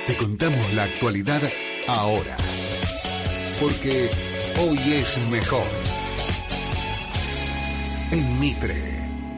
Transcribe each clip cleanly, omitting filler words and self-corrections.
Te contamos la actualidad ahora, porque hoy es mejor. En Mitre.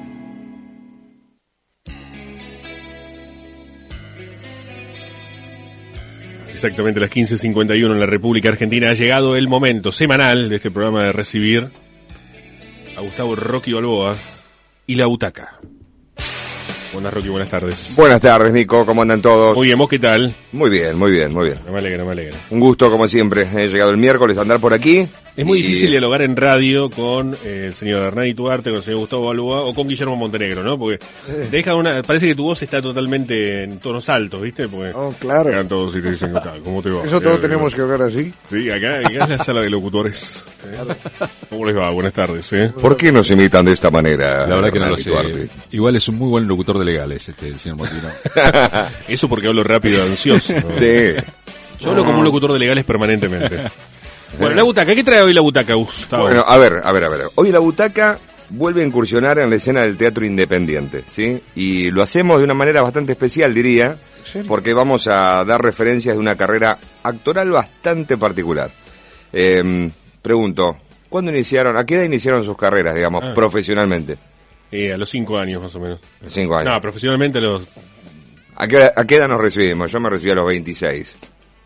Exactamente las 15:51 en la República Argentina. Ha llegado el momento semanal de este programa de recibir a Gustavo Rocky Balboa y la butaca. Buenas, Rocky, buenas tardes. Buenas tardes, Nico, ¿cómo andan todos? Muy bien, ¿vos qué tal? Muy bien, muy bien, muy bien. Me alegra, me alegra. Un gusto, como siempre. He llegado el miércoles a andar por aquí. Es muy difícil dialogar en radio con el señor Hernán Tuarte, con el señor Gustavo Balboa o con Guillermo Montenegro, ¿no? Porque parece que tu voz está totalmente en tonos altos, ¿viste? Porque claro. Llegan todos y te dicen, ¿cómo te va? Eso todo tenemos que hablar así. Sí, acá es la sala de locutores. ¿Cómo les va? Buenas tardes, ¿Por qué nos imitan de esta manera? La verdad que no lo sé. Tuarte? Igual es un muy buen locutor de legales, el señor Motino. Eso porque hablo rápido y ansioso, ¿no? Sí. Yo hablo como un locutor de legales permanentemente. Bueno, la butaca, ¿qué trae hoy la butaca, Gustavo? Bueno, a ver. Hoy la butaca vuelve a incursionar en la escena del teatro independiente, ¿sí? Y lo hacemos de una manera bastante especial, diría, porque vamos a dar referencias de una carrera actoral bastante particular. Pregunto, ¿cuándo iniciaron, a qué edad iniciaron sus carreras, digamos, profesionalmente? A los 5 años, más o menos. 5 años. No, profesionalmente a los... ¿A qué edad nos recibimos? Yo me recibí a los 26.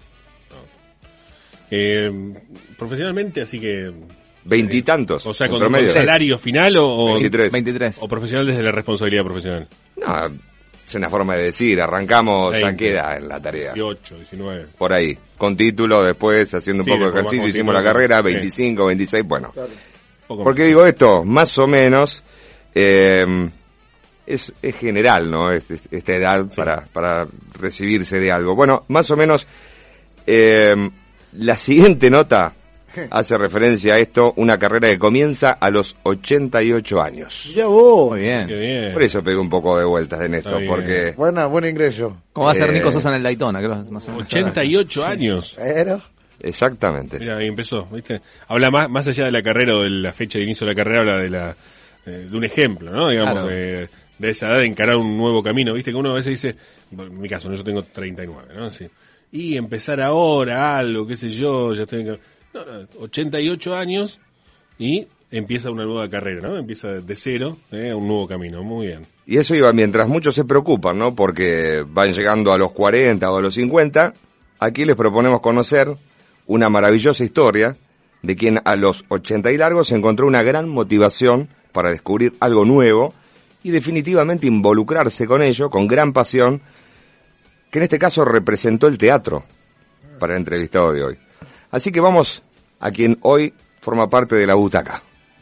Profesionalmente, así que... ¿Veintitantos? O sea, ¿con salario final o 23. o profesional desde la responsabilidad profesional? No, es una forma de decir, arrancamos 20. ¿A qué edad en la tarea? 18, 19. Por ahí, con título, después haciendo un poco de ejercicio, hicimos la carrera, 25, 26, bueno. Claro. ¿Por qué digo esto? Más o menos, es general, ¿no? Esta edad para recibirse de algo. Bueno, más o menos, la siguiente nota hace referencia a esto, una carrera que comienza a los 88 años. Ya vos. Muy bien. Qué bien. Por eso pego un poco de vueltas en esto, porque... Buen ingreso. ¿Cómo va a ser Nico Sosa en el Daytona? Que más o menos 88 años. Pero... Exactamente. Mira, ahí empezó, ¿viste? Habla más allá de la carrera o de la fecha de inicio de la carrera, habla de un ejemplo, ¿no? Digamos, Claro. de esa edad de encarar un nuevo camino, ¿viste? Que uno a veces dice, en mi caso, yo tengo 39, ¿no? Sí. Y empezar ahora algo, qué sé yo, ya tengo... No, 88 años y empieza una nueva carrera, ¿no? Empieza de cero, un nuevo camino, muy bien. Y eso iba mientras muchos se preocupan, ¿no? Porque van llegando a los 40 o a los 50, aquí les proponemos conocer una maravillosa historia de quien a los 80 y largos encontró una gran motivación para descubrir algo nuevo y definitivamente involucrarse con ello, con gran pasión, que en este caso representó el teatro para el entrevistado de hoy. Así que vamos a quien hoy forma parte de la butaca.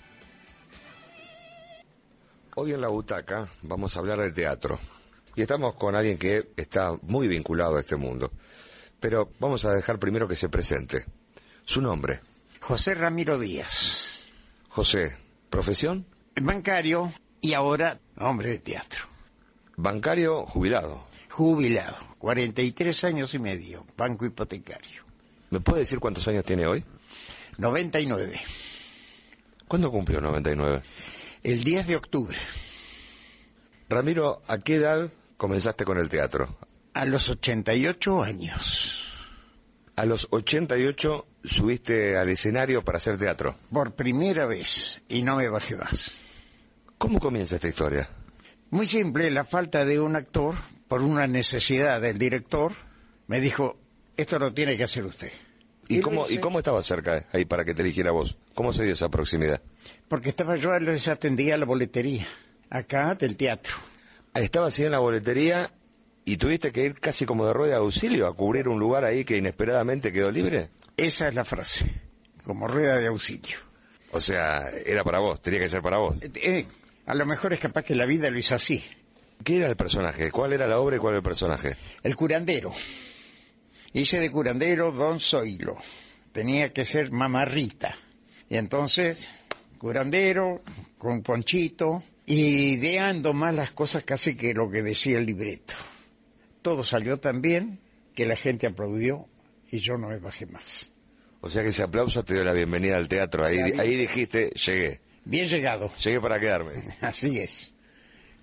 Hoy en la butaca vamos a hablar del teatro. Y estamos con alguien que está muy vinculado a este mundo. Pero vamos a dejar primero que se presente. Su nombre. José Ramiro Díaz. José, ¿profesión? Bancario y ahora hombre de teatro. Bancario jubilado. Jubilado, 43 años y medio, banco hipotecario. ¿Me puede decir cuántos años tiene hoy? 99. ¿Cuándo cumplió 99? El 10 de octubre. Ramiro, ¿a qué edad comenzaste con el teatro? A los 88 años. A los 88 subiste al escenario para hacer teatro. Por primera vez, y no me bajé más. ¿Cómo comienza esta historia? Muy simple, la falta de un actor, por una necesidad del director, me dijo, esto lo tiene que hacer usted. ¿Y cómo estaba cerca ahí para que te eligiera vos? ¿Cómo se dio esa proximidad? Porque yo les atendía la boletería, acá del teatro. Estabas así en la boletería y tuviste que ir casi como de rueda de auxilio a cubrir un lugar ahí que inesperadamente quedó libre. Esa es la frase, como rueda de auxilio. O sea, era para vos, tenía que ser para vos. A lo mejor es capaz que la vida lo hizo así. ¿Qué era el personaje? ¿Cuál era la obra y cuál era el personaje? El curandero. Hice de curandero Don Zoilo. Tenía que ser Mamarrita. Y entonces, curandero, con ponchito, y ideando más las cosas casi que lo que decía el libreto. Todo salió tan bien que la gente aplaudió y yo no me bajé más. O sea que ese aplauso te dio la bienvenida al teatro. Ahí dijiste, llegué. Bien llegado. Llegué para quedarme. Así es.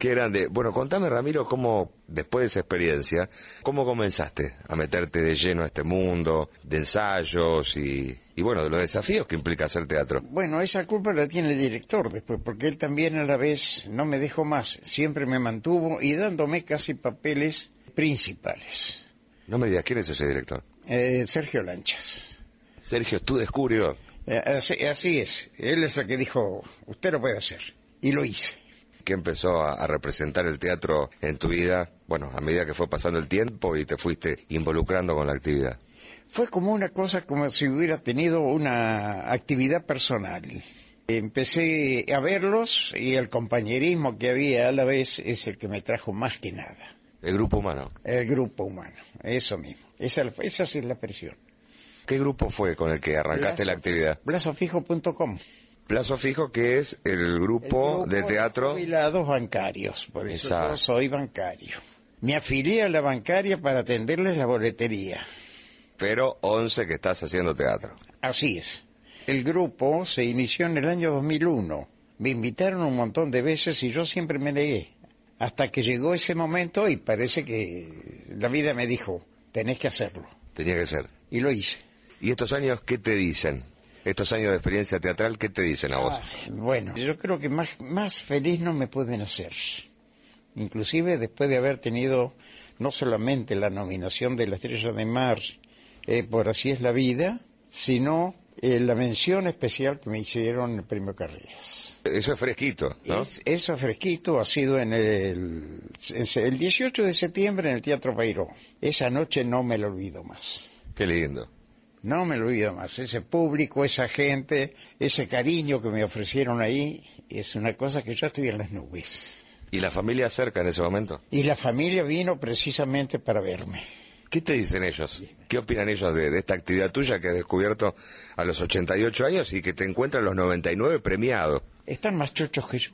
Qué grande. Bueno, contame, Ramiro, cómo, después de esa experiencia, cómo comenzaste a meterte de lleno a este mundo de ensayos y bueno, de los desafíos que implica hacer teatro. Bueno, esa culpa la tiene el director después, porque él también a la vez no me dejó más, siempre me mantuvo y dándome casi papeles principales. No me digas, ¿quién es ese director? Sergio Lanchas. Sergio, tú descubrió. Así es, él es el que dijo, usted lo puede hacer, y lo hice. Que empezó a representar el teatro en tu vida, bueno, a medida que fue pasando el tiempo y te fuiste involucrando con la actividad. Fue como una cosa como si hubiera tenido una actividad personal. Empecé a verlos y el compañerismo que había a la vez es el que me trajo más que nada. El grupo humano. El grupo humano, eso mismo. Esa sí es la presión. ¿Qué grupo fue con el que arrancaste la actividad? Plazofijo.com. Plazo Fijo, que es el grupo de teatro. Jubilados bancarios, por eso Exacto. yo soy bancario. Me afilié a la bancaria para atenderles la boletería. Pero 11 que estás haciendo teatro. Así es. El grupo se inició en el año 2001. Me invitaron un montón de veces y yo siempre me negué. Hasta que llegó ese momento y parece que la vida me dijo, tenés que hacerlo. Tenía que ser. Y lo hice. ¿Y estos años qué te dicen? Estos años de experiencia teatral, ¿qué te dicen a vos? Bueno, yo creo que más feliz no me pueden hacer. Inclusive después de haber tenido no solamente la nominación de la Estrella de Mar por Así es la vida, sino la mención especial que me hicieron en el Premio Carreras. Eso es fresquito, ¿no? Eso fresquito ha sido en el 18 de septiembre en el Teatro Pairó. Esa noche no me lo olvido más. Qué lindo. No me lo olvido más. Ese público, esa gente, ese cariño que me ofrecieron ahí, es una cosa que yo estoy en las nubes. ¿Y la familia cerca en ese momento? Y la familia vino precisamente para verme. ¿Qué te dicen ellos? ¿Qué opinan ellos de esta actividad tuya que has descubierto a los 88 años y que te encuentran a los 99 premiado? Están más chochos que yo.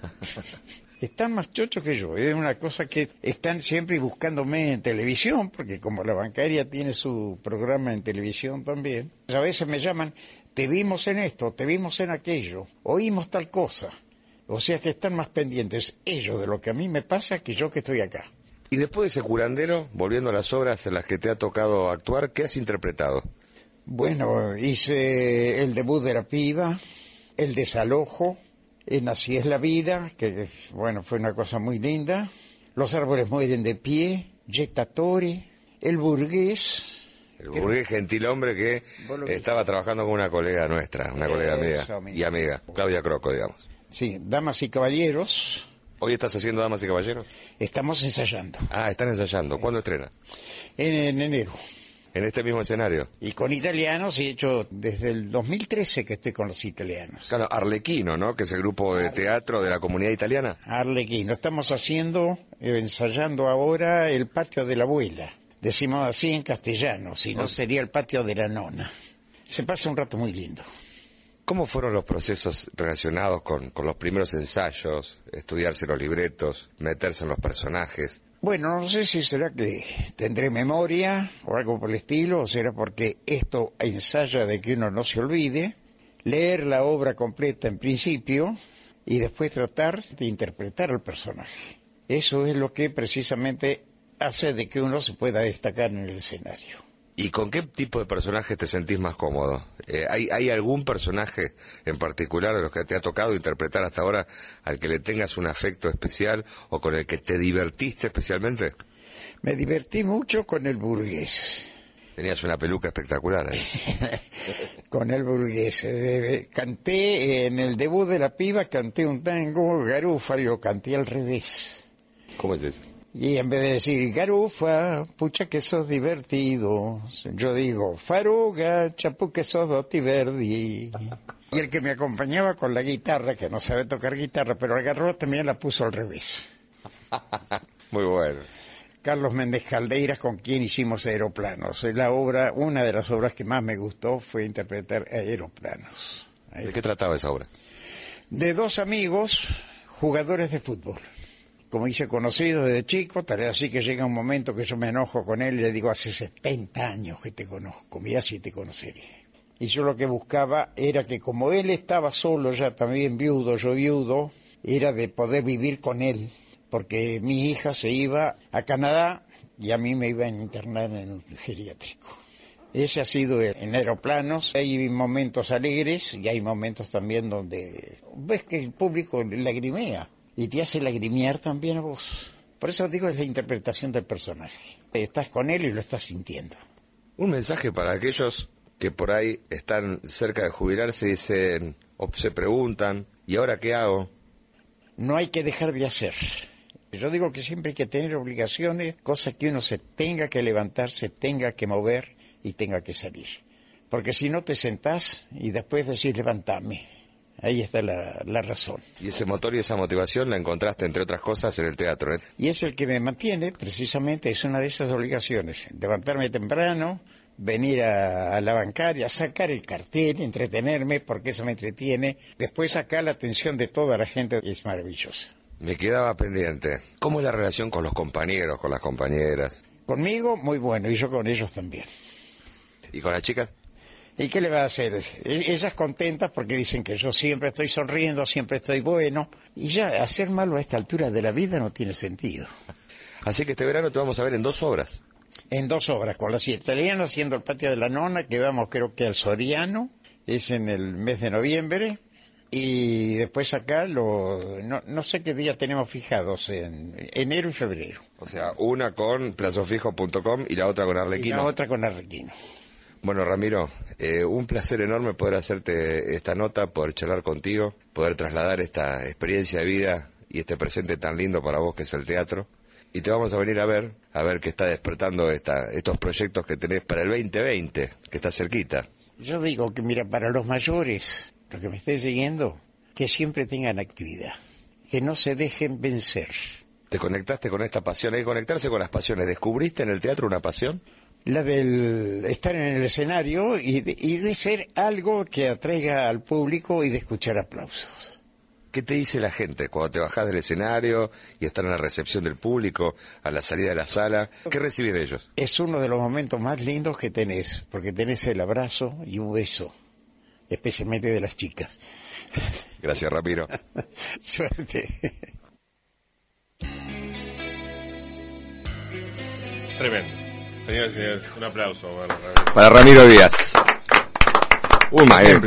Están más chochos que yo. Es una cosa que están siempre buscándome en televisión, porque como la bancaria tiene su programa en televisión también, a veces me llaman, te vimos en esto, te vimos en aquello, oímos tal cosa. O sea que están más pendientes ellos de lo que a mí me pasa que yo que estoy acá. Y después de ese curandero, volviendo a las obras en las que te ha tocado actuar, ¿qué has interpretado? Bueno, hice el debut de la piba, el desalojo, en Así es la vida, que bueno, fue una cosa muy linda, Los árboles mueren de pie, Jettatore, El burgués. El burgués gentilhombre que estaba trabajando con una colega nuestra, una colega mía y amiga, Claudia Croco, digamos. Sí, Damas y Caballeros. ¿Hoy estás haciendo Damas y Caballeros? Estamos ensayando. Ah, están ensayando. ¿Cuándo estrena? En enero. ¿En este mismo escenario? Y con italianos he hecho desde el 2013 que estoy con los italianos. Claro, Arlequino, ¿no? Que es el grupo de teatro de la comunidad italiana. Arlequino. Estamos ensayando ahora el patio de la abuela. Decimos así en castellano, si no sería el patio de la nona. Se pasa un rato muy lindo. ¿Cómo fueron los procesos relacionados con los primeros ensayos, estudiarse los libretos, meterse en los personajes? Bueno, no sé si será que tendré memoria o algo por el estilo, o será porque esto ensaya de que uno no se olvide, leer la obra completa en principio y después tratar de interpretar al personaje. Eso es lo que precisamente hace de que uno se pueda destacar en el escenario. ¿Y con qué tipo de personaje te sentís más cómodo? ¿Hay algún personaje en particular de los que te ha tocado interpretar hasta ahora al que le tengas un afecto especial o con el que te divertiste especialmente? Me divertí mucho con el burgués. Tenías una peluca espectacular ahí. Con el burgués. Canté en el debut de la piba, canté un tango, Garufa, y lo canté al revés. ¿Cómo es eso? Y en vez de decir, Garufa, pucha que sos divertido, yo digo, Faruga, chapu que sos dotiverdi. Y el que me acompañaba con la guitarra, que no sabe tocar guitarra, pero agarró también la puso al revés. Muy bueno. Carlos Méndez Caldeiras, con quien hicimos Aeroplanos. Es la obra, una de las obras que más me gustó fue interpretar Aeroplanos. ¿De qué trataba esa obra? De dos amigos, jugadores de fútbol. Como hice conocido desde chico, tal vez así que llega un momento que yo me enojo con él y le digo, hace 70 años que te conozco, mira si te conoceré. Y yo lo que buscaba era que como él estaba solo, ya también viudo, yo viudo, era de poder vivir con él porque mi hija se iba a Canadá y a mí me iban a internar en un geriátrico. Ese ha sido en aeroplanos. Hay momentos alegres y hay momentos también donde ves que el público lagrimea y te hace lagrimear también a vos. Por eso digo, es la interpretación del personaje. Estás con él y lo estás sintiendo. Un mensaje para aquellos que por ahí están cerca de jubilarse y dicen, o se preguntan, ¿y ahora qué hago? No hay que dejar de hacer. Yo digo que siempre hay que tener obligaciones, cosas que uno se tenga que levantar, se tenga que mover y tenga que salir. Porque si no te sentás y después decís levantame, ahí está la razón. Y ese motor y esa motivación la encontraste, entre otras cosas, en el teatro, ¿eh? Y es el que me mantiene, precisamente, es una de esas obligaciones. Levantarme temprano, venir a la bancaria, sacar el cartel, entretenerme, porque eso me entretiene. Después acá la atención de toda la gente es maravillosa. Me quedaba pendiente. ¿Cómo es la relación con los compañeros, con las compañeras? Conmigo, muy bueno, y yo con ellos también. ¿Y con las chicas? ¿Y qué le va a hacer? Ellas contentas porque dicen que yo siempre estoy sonriendo, siempre estoy bueno. Y ya, hacer malo a esta altura de la vida no tiene sentido. Así que este verano te vamos a ver en 2 obras. En 2 obras, con las italianas haciendo el Patio de la Nona, que vamos creo que al Soriano, es en el mes de noviembre. Y después acá, no sé qué día tenemos fijados, en enero y febrero. O sea, una con plazofijo.com y la otra con Arlequino. Y la otra con Arlequino. Bueno, Ramiro, un placer enorme poder hacerte esta nota, poder charlar contigo, poder trasladar esta experiencia de vida y este presente tan lindo para vos que es el teatro. Y te vamos a venir a ver que está despertando estos proyectos que tenés para el 2020, que está cerquita. Yo digo que, mira, para los mayores, los que me estén siguiendo, que siempre tengan actividad, que no se dejen vencer. ¿Te conectaste con esta pasión? Hay que conectarse con las pasiones. ¿Descubriste en el teatro una pasión? La del estar en el escenario y de ser algo que atraiga al público y de escuchar aplausos. ¿Qué te dice la gente cuando te bajás del escenario y están en la recepción del público, a la salida de la sala? ¿Qué recibís de ellos? Es uno de los momentos más lindos que tenés, porque tenés el abrazo y un beso, especialmente de las chicas. Gracias, Ramiro. Suerte. Tremendo. Señoras y señores, un aplauso. Para Ramiro Díaz. Un maestro,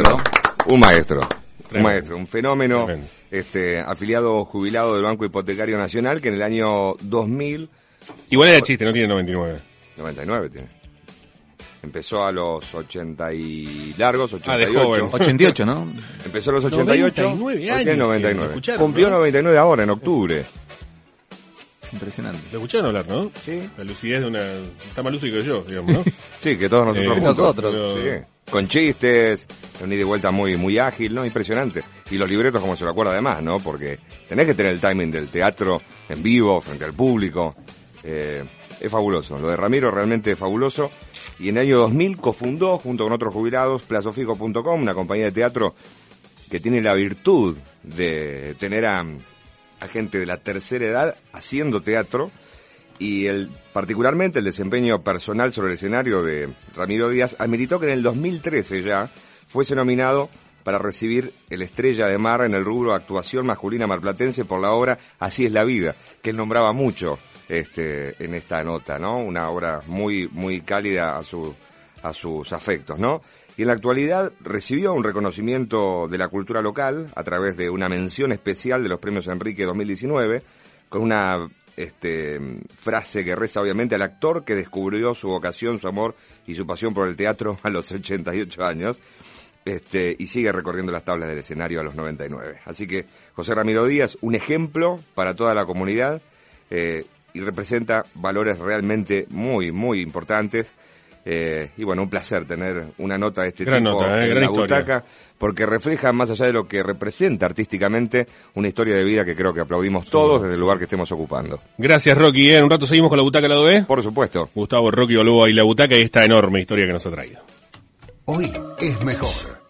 un fenómeno, afiliado jubilado del Banco Hipotecario Nacional, que en el año 2000... Igual era chiste, no tiene 99. 99 tiene. Empezó a los 80 y largos, 88. De joven. 88, ¿no? Empezó a los 88. 99 años. Tiene 99. Cumplió, ¿no? 99 ahora, en octubre. Impresionante. Lo escucharon hablar, ¿no? Sí. La lucidez de una... Está más lúcido que yo, digamos, ¿no? Sí, que todos nosotros juntos. Nosotros. Sí. Con chistes, un ida y vuelta muy ágil, ¿no? Impresionante. Y los libretos como se lo acuerda además, ¿no? Porque tenés que tener el timing del teatro en vivo, frente al público. Es fabuloso. Lo de Ramiro realmente es fabuloso. Y en el año 2000 cofundó, junto con otros jubilados, plazofijo.com, una compañía de teatro que tiene la virtud de tener a gente de la tercera edad haciendo teatro, y particularmente el desempeño personal sobre el escenario de Ramiro Díaz ameritó que en el 2013 ya fuese nominado para recibir el Estrella de Mar en el rubro actuación masculina marplatense por la obra Así es la vida, que él nombraba mucho en esta nota, ¿no? Una obra muy cálida a sus afectos, ¿no? Y en la actualidad recibió un reconocimiento de la cultura local a través de una mención especial de los premios Enrique 2019, con una frase que reza obviamente al actor que descubrió su vocación, su amor y su pasión por el teatro a los 88 años, y sigue recorriendo las tablas del escenario a los 99. Así que José Ramiro Díaz, un ejemplo para toda la comunidad, y representa valores realmente muy importantes. Y bueno, un placer tener una nota de este tipo en la butaca, porque refleja, más allá de lo que representa artísticamente, una historia de vida que creo que aplaudimos todos desde el lugar que estemos ocupando. Gracias, Rocky. En un rato seguimos con la butaca lado B. Por supuesto. Gustavo Rocky Balboa y la butaca y esta enorme historia que nos ha traído. Hoy es mejor.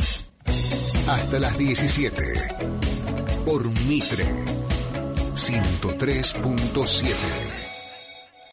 Hasta las 17. Por Mitre 103.7.